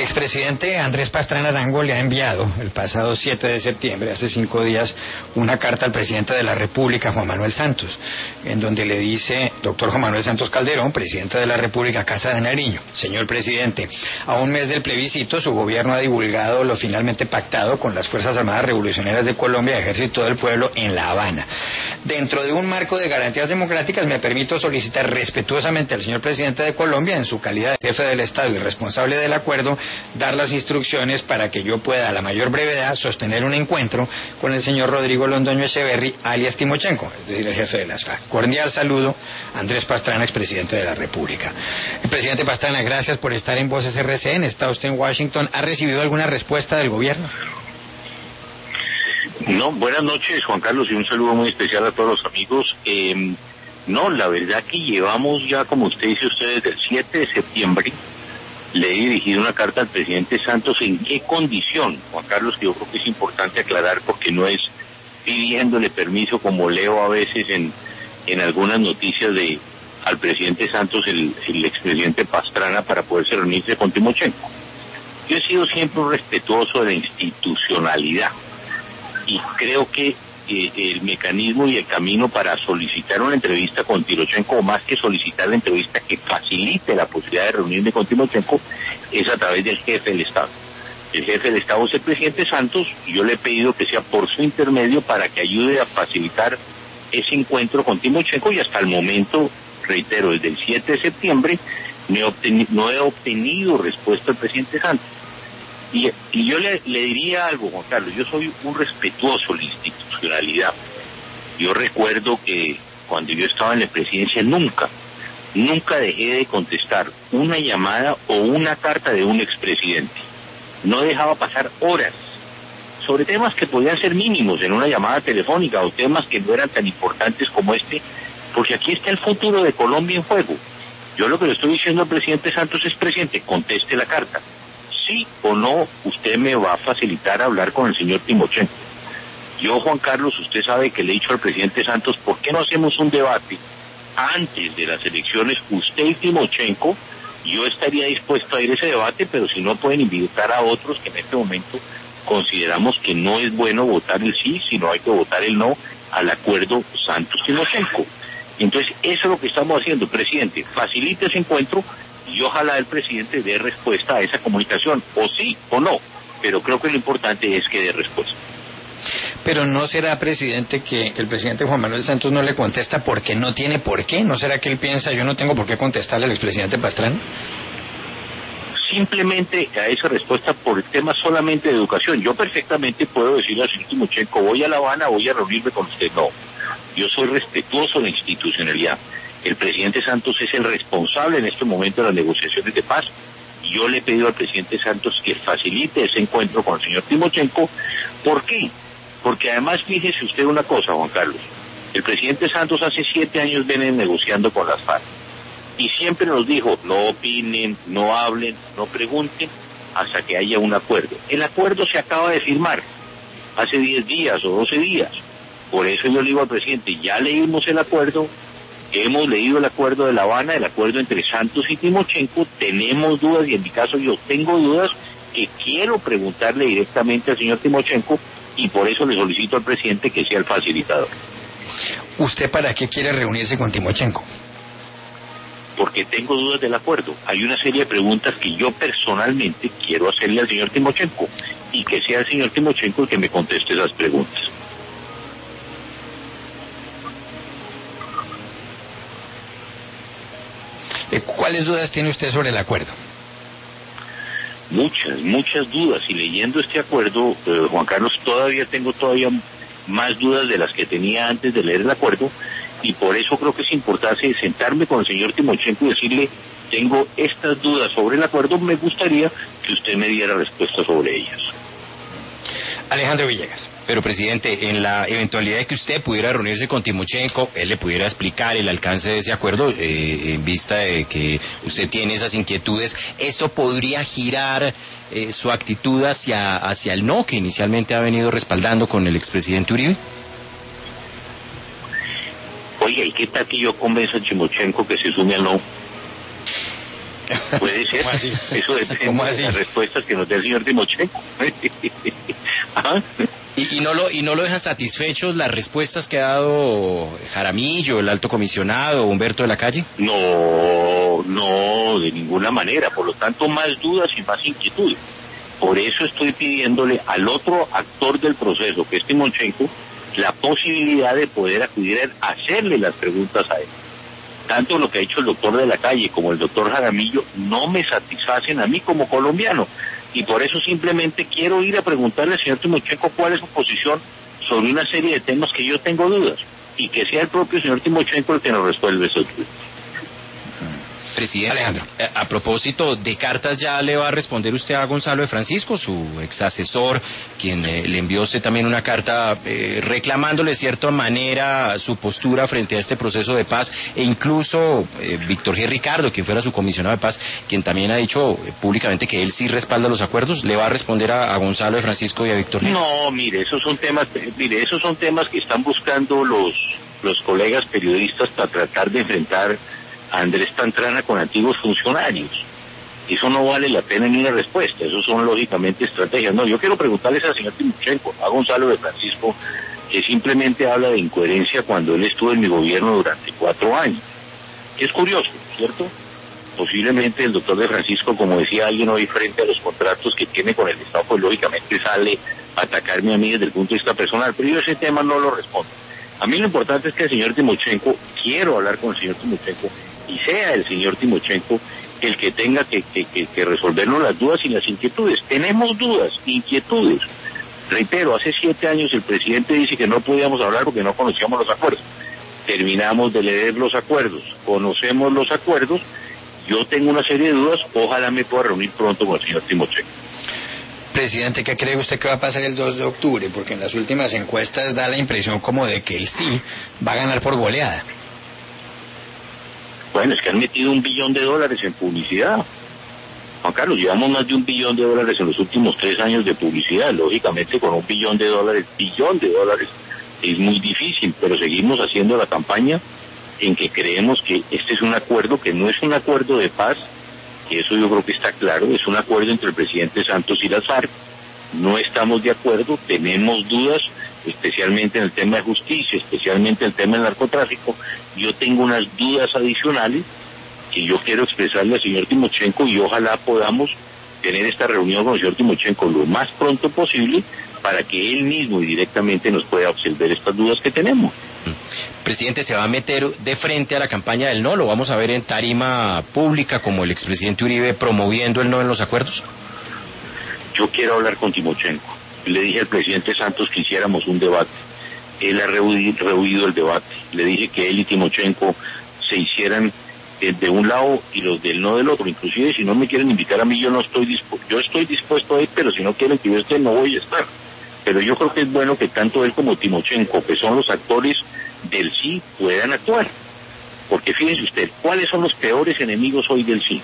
expresidente Andrés Pastrana Arango le ha enviado el pasado 7 de septiembre, hace 5 días, una carta al presidente de la República, Juan Manuel Santos, en donde le dice: doctor Juan Manuel Santos Calderón, presidente de la República, Casa de Nariño, señor presidente, a un mes del plebiscito, su gobierno ha divulgado lo finalmente pactado con las Fuerzas Armadas Revolucionarias de Colombia, Ejército del Pueblo, en La Habana. Dentro de un marco de garantías democráticas, me permito solicitar respetuosamente al señor presidente de Colombia, en su calidad de jefe del Estado y responsable del acuerdo, dar las instrucciones para que yo pueda a la mayor brevedad sostener un encuentro con el señor Rodrigo Londoño Echeverry, alias Timochenko, es decir, el jefe de las FARC. Cordial saludo, Andrés Pastrana, expresidente de la República. El presidente Pastrana, gracias por estar en Voces RCN. Está usted en Washington. ¿Ha recibido alguna respuesta del gobierno? No, buenas noches, Juan Carlos, y un saludo muy especial a todos los amigos. No, la verdad que llevamos ya, como usted dice, desde el 7 de septiembre, le he dirigido una carta al presidente Santos. ¿En qué condición, Juan Carlos? Que yo creo que es importante aclarar, porque no es pidiéndole permiso, como leo a veces en algunas noticias al presidente Santos, el expresidente Pastrana, para poderse reunirse con Timochenko. Yo he sido siempre un respetuoso de la institucionalidad, y creo que el mecanismo y el camino para solicitar una entrevista con Timochenko, o más que solicitar la entrevista que facilite la posibilidad de reunirme con Timochenko, es a través del jefe del Estado. El jefe del Estado es el presidente Santos, y yo le he pedido que sea por su intermedio para que ayude a facilitar ese encuentro con Timochenko, y hasta el momento, reitero, desde el 7 de septiembre no he obtenido respuesta del presidente Santos. Y yo le diría algo, Juan Carlos: yo soy un respetuoso de la institucionalidad. Yo recuerdo que cuando yo estaba en la presidencia nunca dejé de contestar una llamada o una carta de un expresidente. No dejaba pasar horas sobre temas que podían ser mínimos en una llamada telefónica, o temas que no eran tan importantes como este, porque aquí está el futuro de Colombia en juego. Yo lo que le estoy diciendo al presidente Santos es: presidente, conteste la carta. Sí o no, usted me va a facilitar hablar con el señor Timochenko. Yo, Juan Carlos, usted sabe que le he dicho al presidente Santos: ¿por qué no hacemos un debate antes de las elecciones, usted y Timochenko? Yo estaría dispuesto a ir a ese debate, pero si no, pueden invitar a otros, que en este momento consideramos que no es bueno votar el sí, sino hay que votar el no al acuerdo Santos-Timochenko. Entonces, eso es lo que estamos haciendo. Presidente, facilite ese encuentro, y ojalá el presidente dé respuesta a esa comunicación, o sí o no, pero creo que lo importante es que dé respuesta. Pero ¿no será, presidente, que el presidente Juan Manuel Santos no le contesta porque no tiene por qué? ¿No será que él piensa: yo no tengo por qué contestarle al expresidente Pastrana? Simplemente a esa respuesta por el tema solamente de educación. Yo perfectamente puedo decirle al señor Timochenko: voy a La Habana, voy a reunirme con usted. No, yo soy respetuoso de la institucionalidad. El presidente Santos es el responsable en este momento de las negociaciones de paz, y yo le he pedido al presidente Santos que facilite ese encuentro con el señor Timochenko. ¿Por qué? Porque además, fíjese usted una cosa, Juan Carlos: el presidente Santos hace 7 años viene negociando con las FARC, y siempre nos dijo: no opinen, no hablen, no pregunten hasta que haya un acuerdo. El acuerdo se acaba de firmar hace 10 días o 12 días. Por eso yo le digo al presidente: ya leímos el acuerdo, hemos leído el acuerdo de La Habana, el acuerdo entre Santos y Timochenko, tenemos dudas, y en mi caso yo tengo dudas que quiero preguntarle directamente al señor Timochenko, y por eso le solicito al presidente que sea el facilitador. ¿Usted para qué quiere reunirse con Timochenko? Porque tengo dudas del acuerdo. Hay una serie de preguntas que yo personalmente quiero hacerle al señor Timochenko, y que sea el señor Timochenko el que me conteste esas preguntas. ¿Cuáles dudas tiene usted sobre el acuerdo? Muchas dudas, y leyendo este acuerdo, Juan Carlos, tengo más dudas de las que tenía antes de leer el acuerdo, y por eso creo que es importante sentarme con el señor Timochenko y decirle: tengo estas dudas sobre el acuerdo, me gustaría que usted me diera respuesta sobre ellas. Alejandro Villegas. Pero, presidente, en la eventualidad de que usted pudiera reunirse con Timochenko, él le pudiera explicar el alcance de ese acuerdo, en vista de que usted tiene esas inquietudes, ¿esto podría girar su actitud hacia el no que inicialmente ha venido respaldando con el expresidente Uribe? Oiga, ¿y qué tal que yo convenzo a Timochenko que se sume al no? Puede ser. ¿Cómo así? Eso depende de las respuestas que nos dé el señor Timochenko. ¿Ah? ¿Y no lo dejan satisfechos las respuestas que ha dado Jaramillo, el alto comisionado, Humberto de la Calle? No, de ninguna manera. Por lo tanto, más dudas y más inquietudes. Por eso estoy pidiéndole al otro actor del proceso, que es Timochenko, la posibilidad de poder acudir a hacerle las preguntas a él. Tanto lo que ha hecho el doctor de la Calle como el doctor Jaramillo no me satisfacen a mí como colombiano. Y por eso simplemente quiero ir a preguntarle al señor Timochenko cuál es su posición sobre una serie de temas que yo tengo dudas. Y que sea el propio señor Timochenko el que nos resuelve esos dudas. Presidente, Alejandro, a propósito de cartas, ya le va a responder usted a Gonzalo de Francisco, su ex asesor, quien le envió a usted también una carta reclamándole de cierta manera su postura frente a este proceso de paz, e incluso Víctor G. Ricardo, quien fuera su comisionado de paz, quien también ha dicho públicamente que él sí respalda los acuerdos. ¿Le va a responder a Gonzalo de Francisco y a Víctor G.? No, mire, esos son temas que están buscando los colegas periodistas para tratar de enfrentar a Andrés Pastrana con antiguos funcionarios. Eso no vale la pena ni una respuesta, eso son lógicamente estrategias. No, yo quiero preguntarles al señor Timochenko, a Gonzalo de Francisco, que simplemente habla de incoherencia cuando él estuvo en mi gobierno durante 4 años. Es curioso, ¿cierto? Posiblemente el doctor de Francisco, como decía alguien hoy, frente a los contratos que tiene con el Estado, pues lógicamente sale a atacarme a mí desde el punto de vista personal, pero yo ese tema no lo respondo. A mí lo importante es que el señor Timochenko, quiero hablar con el señor Timochenko, y sea el señor Timochenko el que tenga que resolvernos las dudas y las inquietudes. Tenemos dudas, inquietudes. Reitero, hace 7 años el presidente dice que no podíamos hablar porque no conocíamos los acuerdos. Terminamos de leer los acuerdos, conocemos los acuerdos, yo tengo una serie de dudas, ojalá me pueda reunir pronto con el señor Timochenko. Presidente, ¿qué cree usted que va a pasar el 2 de octubre? Porque en las últimas encuestas da la impresión como de que el sí va a ganar por goleada. Bueno, es que han metido $1 billón en publicidad. Juan Carlos, llevamos más de $1 billón en los últimos 3 años de publicidad. Lógicamente, con $1 billón, es muy difícil, pero seguimos haciendo la campaña en que creemos que este es un acuerdo que no es un acuerdo de paz, que eso yo creo que está claro, es un acuerdo entre el presidente Santos y las FARC. No estamos de acuerdo, tenemos dudas, especialmente en el tema de justicia, especialmente en el tema del narcotráfico. Yo tengo unas dudas adicionales que yo quiero expresarle al señor Timochenko y ojalá podamos tener esta reunión con el señor Timochenko lo más pronto posible para que él mismo y directamente nos pueda absolver estas dudas que tenemos. Presidente, ¿se va a meter de frente a la campaña del no? ¿Lo vamos a ver en tarima pública como el expresidente Uribe promoviendo el no en los acuerdos? Yo quiero hablar con Timochenko. Le dije al presidente Santos que hiciéramos un debate. Él ha rehuido el debate. Le dije que él y Timochenko se hicieran de un lado y los del no del otro. Inclusive si no me quieren invitar a mí, yo estoy dispuesto a ir, pero si no quieren que yo esté, no voy a estar. Pero yo creo que es bueno que tanto él como Timochenko, que son los actores del sí, puedan actuar. Porque fíjense usted, ¿cuáles son los peores enemigos hoy del sí?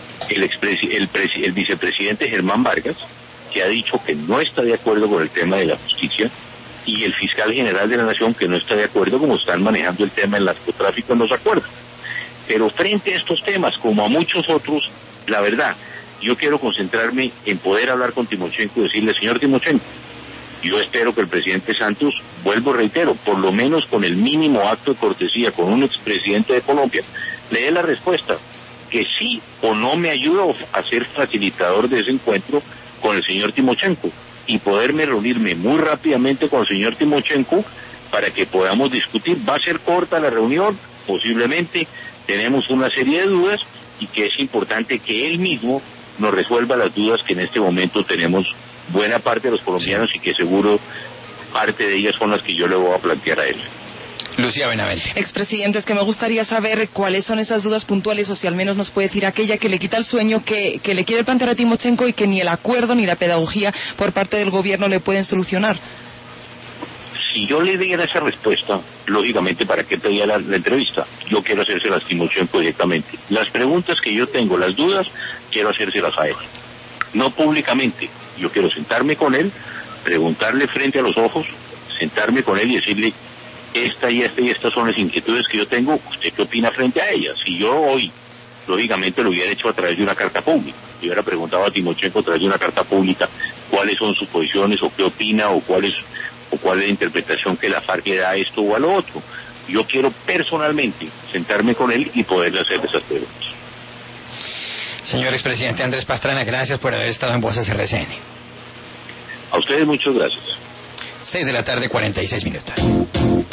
El vicepresidente Germán Vargas, que ha dicho que no está de acuerdo con el tema de la justicia, y el fiscal general de la Nación, que no está de acuerdo como están manejando el tema del narcotráfico en los acuerdos. Pero frente a estos temas, como a muchos otros, la verdad, yo quiero concentrarme en poder hablar con Timochenko y decirle, señor Timochenko, yo espero que el presidente Santos, vuelvo reitero, por lo menos con el mínimo acto de cortesía con un expresidente de Colombia, le dé la respuesta, que sí o no me ayuda a ser facilitador de ese encuentro con el señor Timochenko y poderme reunirme muy rápidamente con el señor Timochenko para que podamos discutir. Va a ser corta la reunión, posiblemente tenemos una serie de dudas y que es importante que él mismo nos resuelva las dudas que en este momento tenemos buena parte de los colombianos y que seguro parte de ellas son las que yo le voy a plantear a él. Lucía Benavente. Expresidente, es que me gustaría saber cuáles son esas dudas puntuales, o si al menos nos puede decir aquella que le quita el sueño, que le quiere plantear a Timochenko y que ni el acuerdo ni la pedagogía por parte del gobierno le pueden solucionar. Si yo le diera esa respuesta, lógicamente, ¿para qué pedía la entrevista? Yo quiero hacérselas a Timochenko directamente. Las preguntas que yo tengo, las dudas, quiero hacérselas a él. No públicamente. Yo quiero sentarme con él, preguntarle frente a los ojos, sentarme con él y decirle, esta y estas son las inquietudes que yo tengo, ¿usted qué opina frente a ellas? Si yo hoy lógicamente lo hubiera hecho a través de una carta pública. Yo hubiera preguntado a Timochenko a través de una carta pública cuáles son sus posiciones o qué opina o cuál es la interpretación que la FARC le da a esto o a lo otro. Yo quiero personalmente sentarme con él y poderle hacer esas preguntas. Señor expresidente Andrés Pastrana, gracias por haber estado en Voces RCN. A ustedes muchas gracias. 6:46 p.m.